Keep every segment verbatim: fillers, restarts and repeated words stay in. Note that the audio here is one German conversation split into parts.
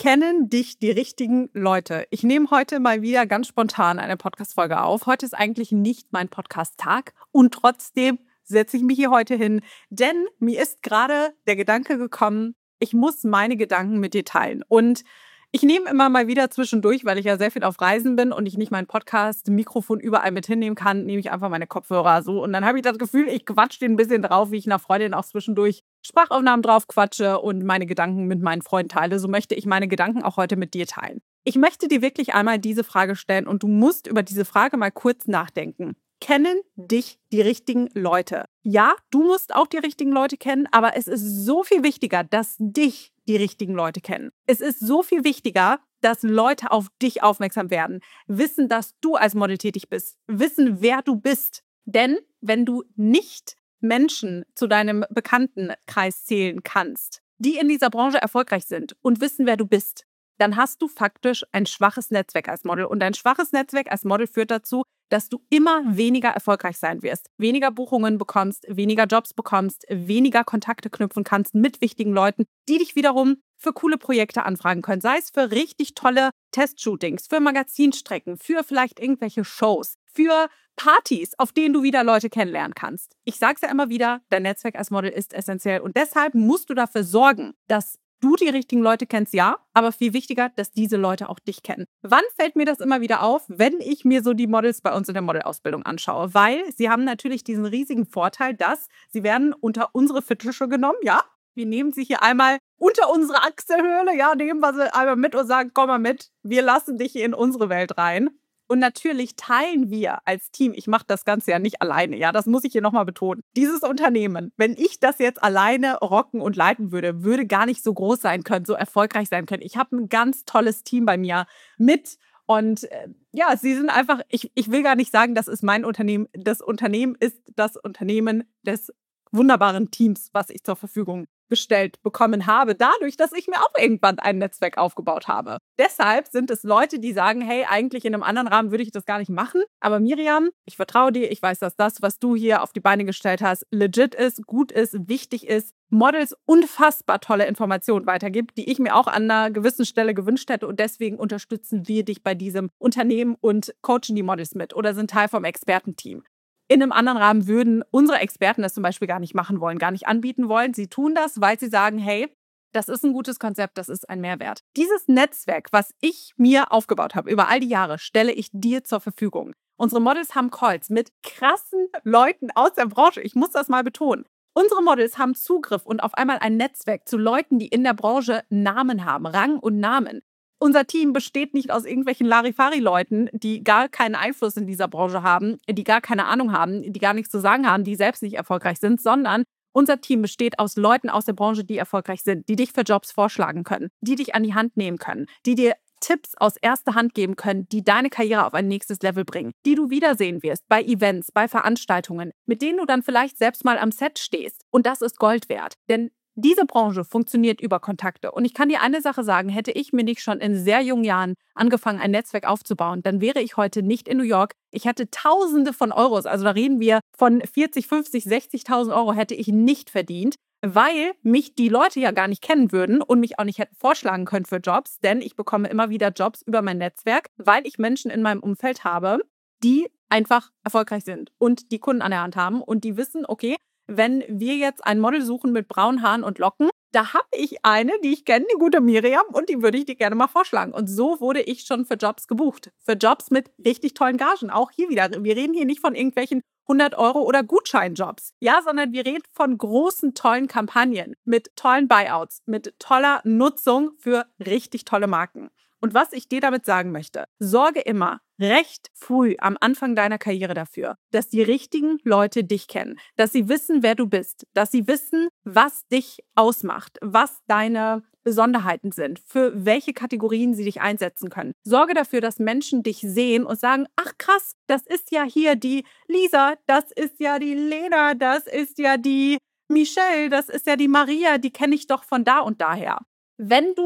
Kennen dich die richtigen Leute? Ich nehme heute mal wieder ganz spontan eine Podcast-Folge auf. Heute ist eigentlich nicht mein Podcast-Tag und trotzdem setze ich mich hier heute hin, denn mir ist gerade der Gedanke gekommen, ich muss meine Gedanken mit dir teilen. Und ich nehme immer mal wieder zwischendurch, weil ich ja sehr viel auf Reisen bin und ich nicht mein Podcast-Mikrofon überall mit hinnehmen kann, nehme ich einfach meine Kopfhörer so. Und dann habe ich das Gefühl, ich quatsche den ein bisschen drauf, wie ich einer Freundin auch zwischendurch Sprachaufnahmen drauf quatsche und meine Gedanken mit meinen Freunden teile. So möchte ich meine Gedanken auch heute mit dir teilen. Ich möchte dir wirklich einmal diese Frage stellen und du musst über diese Frage mal kurz nachdenken. Kennen dich die richtigen Leute? Ja, du musst auch die richtigen Leute kennen, aber es ist so viel wichtiger, dass dich die richtigen Leute kennen. Es ist so viel wichtiger, dass Leute auf dich aufmerksam werden, wissen, dass du als Model tätig bist, wissen, wer du bist. Denn wenn du nicht Menschen zu deinem Bekanntenkreis zählen kannst, die in dieser Branche erfolgreich sind und wissen, wer du bist, dann hast du faktisch ein schwaches Netzwerk als Model. Und ein schwaches Netzwerk als Model führt dazu, dass du immer weniger erfolgreich sein wirst, weniger Buchungen bekommst, weniger Jobs bekommst, weniger Kontakte knüpfen kannst mit wichtigen Leuten, die dich wiederum für coole Projekte anfragen können. Sei es für richtig tolle Testshootings, für Magazinstrecken, für vielleicht irgendwelche Shows, für Partys, auf denen du wieder Leute kennenlernen kannst. Ich sage es ja immer wieder, dein Netzwerk als Model ist essentiell und deshalb musst du dafür sorgen, dass du die richtigen Leute kennst, ja, aber viel wichtiger, dass diese Leute auch dich kennen. Wann fällt mir das immer wieder auf? Wenn ich mir so die Models bei uns in der Modelausbildung anschaue, weil sie haben natürlich diesen riesigen Vorteil, dass sie werden unter unsere Fittiche genommen, ja. Wir nehmen sie hier einmal unter unsere Achselhöhle, ja, nehmen wir sie einmal mit und sagen, komm mal mit, wir lassen dich hier in unsere Welt rein. Und natürlich teilen wir als Team, ich mache das Ganze ja nicht alleine, ja, das muss ich hier nochmal betonen. Dieses Unternehmen, wenn ich das jetzt alleine rocken und leiten würde, würde gar nicht so groß sein können, so erfolgreich sein können. Ich habe ein ganz tolles Team bei mir mit und äh, ja, sie sind einfach, ich, ich will gar nicht sagen, das ist mein Unternehmen. Das Unternehmen ist das Unternehmen des wunderbaren Teams, was ich zur Verfügung gestellt bekommen habe, dadurch, dass ich mir auch irgendwann ein Netzwerk aufgebaut habe. Deshalb sind es Leute, die sagen, hey, eigentlich in einem anderen Rahmen würde ich das gar nicht machen, aber Miriam, ich vertraue dir, ich weiß, dass das, was du hier auf die Beine gestellt hast, legit ist, gut ist, wichtig ist, Models unfassbar tolle Informationen weitergibt, die ich mir auch an einer gewissen Stelle gewünscht hätte und deswegen unterstützen wir dich bei diesem Unternehmen und coachen die Models mit oder sind Teil vom Expertenteam. In einem anderen Rahmen würden unsere Experten das zum Beispiel gar nicht machen wollen, gar nicht anbieten wollen. Sie tun das, weil sie sagen, hey, das ist ein gutes Konzept, das ist ein Mehrwert. Dieses Netzwerk, was ich mir aufgebaut habe über all die Jahre, stelle ich dir zur Verfügung. Unsere Models haben Calls mit krassen Leuten aus der Branche. Ich muss das mal betonen. Unsere Models haben Zugriff und auf einmal ein Netzwerk zu Leuten, die in der Branche Namen haben, Rang und Namen. Unser Team besteht nicht aus irgendwelchen Larifari-Leuten, die gar keinen Einfluss in dieser Branche haben, die gar keine Ahnung haben, die gar nichts zu sagen haben, die selbst nicht erfolgreich sind, sondern unser Team besteht aus Leuten aus der Branche, die erfolgreich sind, die dich für Jobs vorschlagen können, die dich an die Hand nehmen können, die dir Tipps aus erster Hand geben können, die deine Karriere auf ein nächstes Level bringen, die du wiedersehen wirst bei Events, bei Veranstaltungen, mit denen du dann vielleicht selbst mal am Set stehst. Und das ist Gold wert, denn diese Branche funktioniert über Kontakte. Und ich kann dir eine Sache sagen, hätte ich mir nicht schon in sehr jungen Jahren angefangen, ein Netzwerk aufzubauen, dann wäre ich heute nicht in New York. Ich hätte Tausende von Euros, also da reden wir von vierzig, fünfzig, sechzigtausend Euro hätte ich nicht verdient, weil mich die Leute ja gar nicht kennen würden und mich auch nicht hätten vorschlagen können für Jobs, denn ich bekomme immer wieder Jobs über mein Netzwerk, weil ich Menschen in meinem Umfeld habe, die einfach erfolgreich sind und die Kunden an der Hand haben und die wissen, okay, wenn wir jetzt ein Model suchen mit braunen Haaren und Locken, da habe ich eine, die ich kenne, die gute Miriam, und die würde ich dir gerne mal vorschlagen. Und so wurde ich schon für Jobs gebucht. Für Jobs mit richtig tollen Gagen. Auch hier wieder. Wir reden hier nicht von irgendwelchen hundert Euro oder Gutscheinjobs. Ja, sondern wir reden von großen, tollen Kampagnen mit tollen Buyouts, mit toller Nutzung für richtig tolle Marken. Und was ich dir damit sagen möchte, sorge immer recht früh am Anfang deiner Karriere dafür, dass die richtigen Leute dich kennen, dass sie wissen, wer du bist, dass sie wissen, was dich ausmacht, was deine Besonderheiten sind, für welche Kategorien sie dich einsetzen können. Sorge dafür, dass Menschen dich sehen und sagen, ach krass, das ist ja hier die Lisa, das ist ja die Lena, das ist ja die Michelle, das ist ja die Maria, die kenne ich doch von da und daher. Wenn du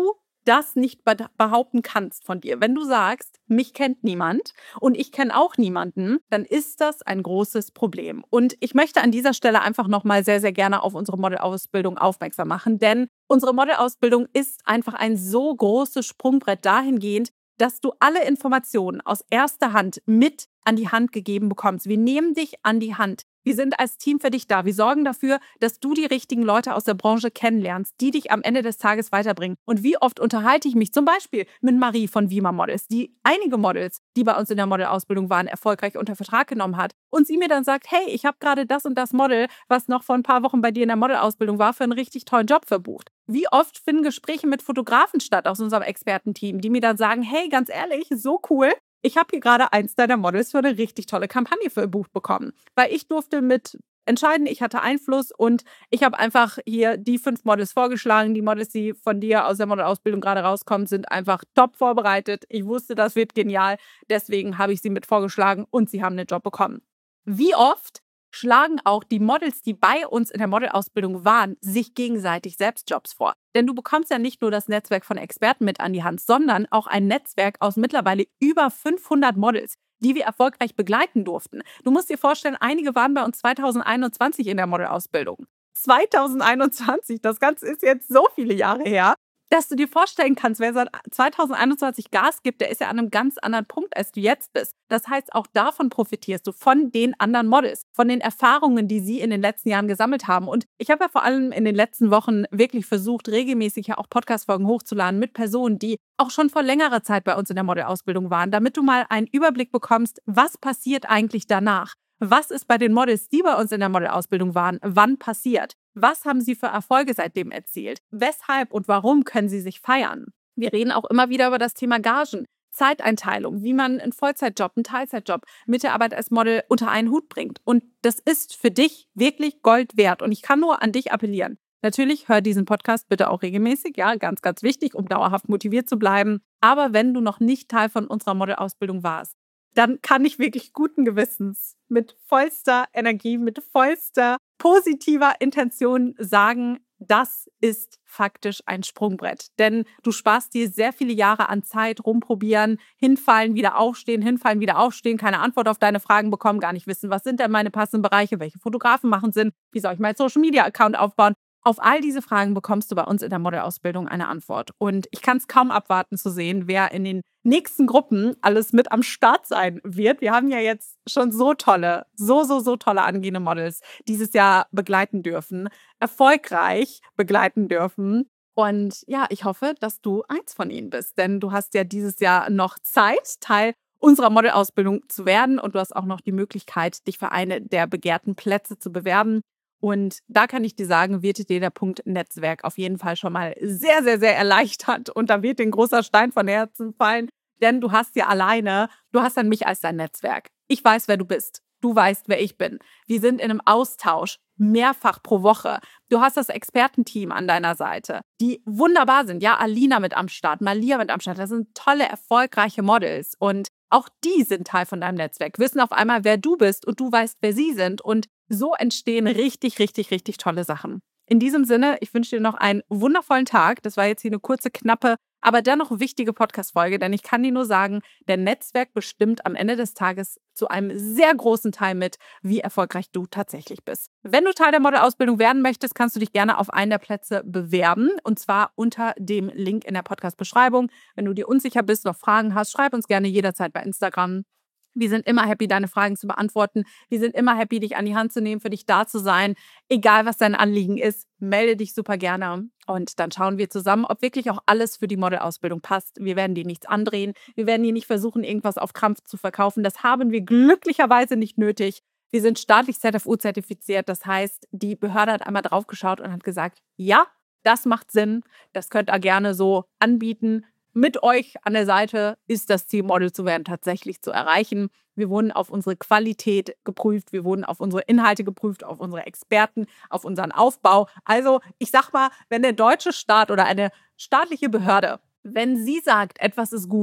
das nicht behaupten kannst von dir, wenn du sagst, mich kennt niemand und ich kenne auch niemanden, dann ist das ein großes Problem. Und ich möchte an dieser Stelle einfach nochmal sehr, sehr gerne auf unsere Modelausbildung aufmerksam machen, denn unsere Modelausbildung ist einfach ein so großes Sprungbrett dahingehend, dass du alle Informationen aus erster Hand mit an die Hand gegeben bekommst. Wir nehmen dich an die Hand. Wir sind als Team für dich da. Wir sorgen dafür, dass du die richtigen Leute aus der Branche kennenlernst, die dich am Ende des Tages weiterbringen. Und wie oft unterhalte ich mich zum Beispiel mit Marie von Vima Models, die einige Models, die bei uns in der Modelausbildung waren, erfolgreich unter Vertrag genommen hat. Und sie mir dann sagt, hey, ich habe gerade das und das Model, was noch vor ein paar Wochen bei dir in der Modelausbildung war, für einen richtig tollen Job verbucht. Wie oft finden Gespräche mit Fotografen statt aus unserem Expertenteam, die mir dann sagen, hey, ganz ehrlich, so cool. Ich habe hier gerade eins deiner Models für eine richtig tolle Kampagne verbucht bekommen. Weil ich durfte mit entscheiden, ich hatte Einfluss und ich habe einfach hier die fünf Models vorgeschlagen. Die Models, die von dir aus der Modelausbildung gerade rauskommen, sind einfach top vorbereitet. Ich wusste, das wird genial. Deswegen habe ich sie mit vorgeschlagen und sie haben den Job bekommen. Wie oft schlagen auch die Models, die bei uns in der Modelausbildung waren, sich gegenseitig selbst Jobs vor. Denn du bekommst ja nicht nur das Netzwerk von Experten mit an die Hand, sondern auch ein Netzwerk aus mittlerweile über fünfhundert Models, die wir erfolgreich begleiten durften. Du musst dir vorstellen, einige waren bei uns zweitausendeinundzwanzig in der Modelausbildung. zweitausendeinundzwanzig, das Ganze ist jetzt so viele Jahre her, dass du dir vorstellen kannst, wer seit zweitausendeinundzwanzig Gas gibt, der ist ja an einem ganz anderen Punkt, als du jetzt bist. Das heißt, auch davon profitierst du, von den anderen Models, von den Erfahrungen, die sie in den letzten Jahren gesammelt haben. Und ich habe ja vor allem in den letzten Wochen wirklich versucht, regelmäßig ja auch Podcast-Folgen hochzuladen mit Personen, die auch schon vor längerer Zeit bei uns in der Modelausbildung waren, damit du mal einen Überblick bekommst, was passiert eigentlich danach. Was ist bei den Models, die bei uns in der Modelausbildung waren, wann passiert? Was haben sie für Erfolge seitdem erzielt? Weshalb und warum können sie sich feiern? Wir reden auch immer wieder über das Thema Gagen, Zeiteinteilung, wie man einen Vollzeitjob, einen Teilzeitjob mit der Arbeit als Model unter einen Hut bringt. Und das ist für dich wirklich Gold wert. Und ich kann nur an dich appellieren. Natürlich, hör diesen Podcast bitte auch regelmäßig, ja, ganz, ganz wichtig, um dauerhaft motiviert zu bleiben. Aber wenn du noch nicht Teil von unserer Modelausbildung warst, dann kann ich wirklich guten Gewissens mit vollster Energie, mit vollster positiver Intention sagen, das ist faktisch ein Sprungbrett. Denn du sparst dir sehr viele Jahre an Zeit, rumprobieren, hinfallen, wieder aufstehen, hinfallen, wieder aufstehen, keine Antwort auf deine Fragen bekommen, gar nicht wissen, was sind denn meine passenden Bereiche, welche Fotografen machen Sinn, wie soll ich meinen Social-Media-Account aufbauen. Auf all diese Fragen bekommst du bei uns in der Modelausbildung eine Antwort. Und ich kann es kaum abwarten zu sehen, wer in den nächsten Gruppen alles mit am Start sein wird. Wir haben ja jetzt schon so tolle, so, so, so tolle angehende Models dieses Jahr begleiten dürfen, erfolgreich begleiten dürfen. Und ja, ich hoffe, dass du eins von ihnen bist, denn du hast ja dieses Jahr noch Zeit, Teil unserer Modelausbildung zu werden und du hast auch noch die Möglichkeit, dich für eine der begehrten Plätze zu bewerben. Und da kann ich dir sagen, wird dir der Punkt Netzwerk auf jeden Fall schon mal sehr, sehr, sehr erleichtert. Und da wird dir ein großer Stein von Herzen fallen, denn du hast ja alleine, du hast dann mich als dein Netzwerk. Ich weiß, wer du bist. Du weißt, wer ich bin. Wir sind in einem Austausch mehrfach pro Woche. Du hast das Expertenteam an deiner Seite, die wunderbar sind. Ja, Alina mit am Start, Malia mit am Start. Das sind tolle, erfolgreiche Models. Und auch die sind Teil von deinem Netzwerk, wissen auf einmal, wer du bist und du weißt, wer sie sind. Und so entstehen richtig, richtig, richtig tolle Sachen. In diesem Sinne, ich wünsche dir noch einen wundervollen Tag. Das war jetzt hier eine kurze, knappe, aber dennoch wichtige Podcast-Folge, denn ich kann dir nur sagen, der Netzwerk bestimmt am Ende des Tages zu einem sehr großen Teil mit, wie erfolgreich du tatsächlich bist. Wenn du Teil der Modelausbildung werden möchtest, kannst du dich gerne auf einen der Plätze bewerben und zwar unter dem Link in der Podcast-Beschreibung. Wenn du dir unsicher bist, noch Fragen hast, schreib uns gerne jederzeit bei Instagram. Wir sind immer happy, deine Fragen zu beantworten. Wir sind immer happy, dich an die Hand zu nehmen, für dich da zu sein. Egal, was dein Anliegen ist, melde dich super gerne. Und dann schauen wir zusammen, ob wirklich auch alles für die Modelausbildung passt. Wir werden dir nichts andrehen. Wir werden dir nicht versuchen, irgendwas auf Krampf zu verkaufen. Das haben wir glücklicherweise nicht nötig. Wir sind staatlich Z F U-zertifiziert. Das heißt, die Behörde hat einmal drauf geschaut und hat gesagt, ja, das macht Sinn. Das könnt ihr gerne so anbieten. Mit euch an der Seite ist das Ziel, Model zu werden, tatsächlich zu erreichen. Wir wurden auf unsere Qualität geprüft, wir wurden auf unsere Inhalte geprüft, auf unsere Experten, auf unseren Aufbau. Also ich sag mal, wenn der deutsche Staat oder eine staatliche Behörde, wenn sie sagt, etwas ist gut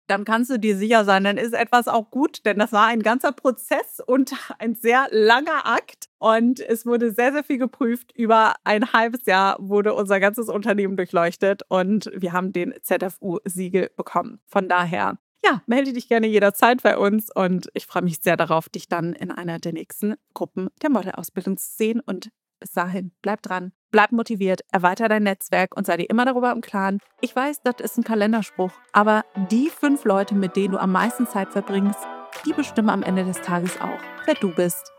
dann kannst du dir sicher sein, dann ist etwas auch gut, denn das war ein ganzer Prozess und ein sehr langer Akt. Und es wurde sehr, sehr viel geprüft. Über ein halbes Jahr wurde unser ganzes Unternehmen durchleuchtet und wir haben den Z F U-Siegel bekommen. Von daher, ja, melde dich gerne jederzeit bei uns und ich freue mich sehr darauf, dich dann in einer der nächsten Gruppen der Modelausbildung zu sehen. Und bis dahin, bleib dran, bleib motiviert, erweiter dein Netzwerk und sei dir immer darüber im Klaren. Ich weiß, das ist ein Kalenderspruch, aber die fünf Leute, mit denen du am meisten Zeit verbringst, die bestimmen am Ende des Tages auch, wer du bist.